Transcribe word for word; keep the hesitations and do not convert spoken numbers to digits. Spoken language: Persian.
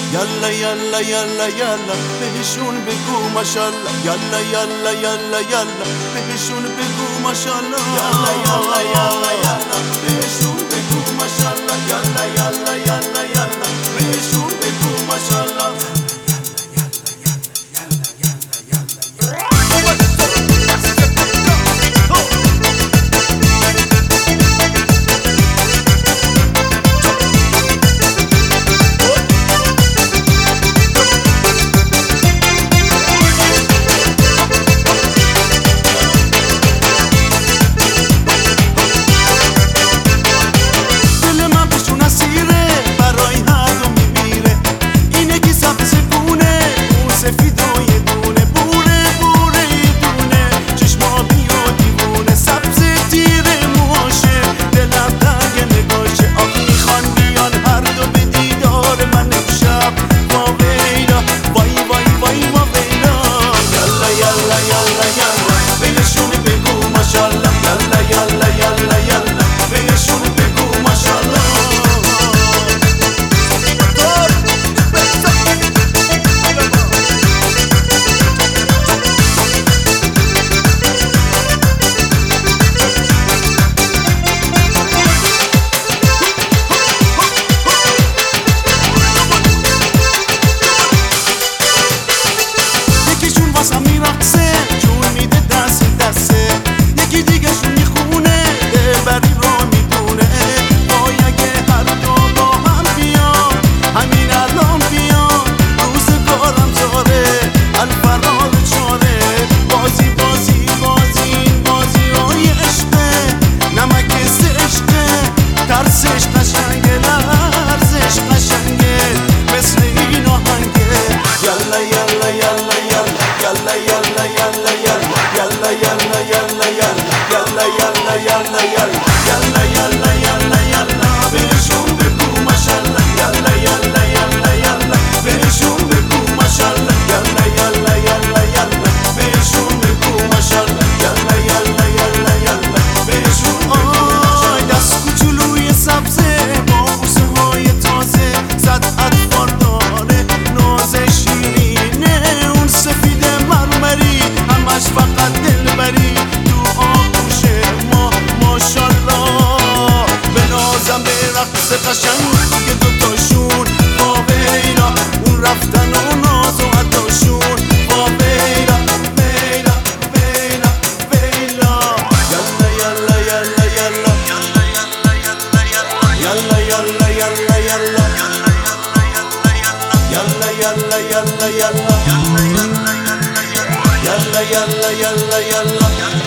یالا یالا یالا یالا بهشون بگو ماشالله یالا یالا یالا یالا بهشون بگو ماشالله یالا یالا یالا یالا بهشون بگو ماشالله یالا یالا یالا یالا بهشون بگو ماشالله قشنگ که دوتاشون با بیلا اون رفتن و ناز و عداشون با بیلا بیلا بیلا بیلا یالا یالا یالا یالا یالا یالا یالا یالا یالا یالا یالا یالا یالا یالا یالا یالا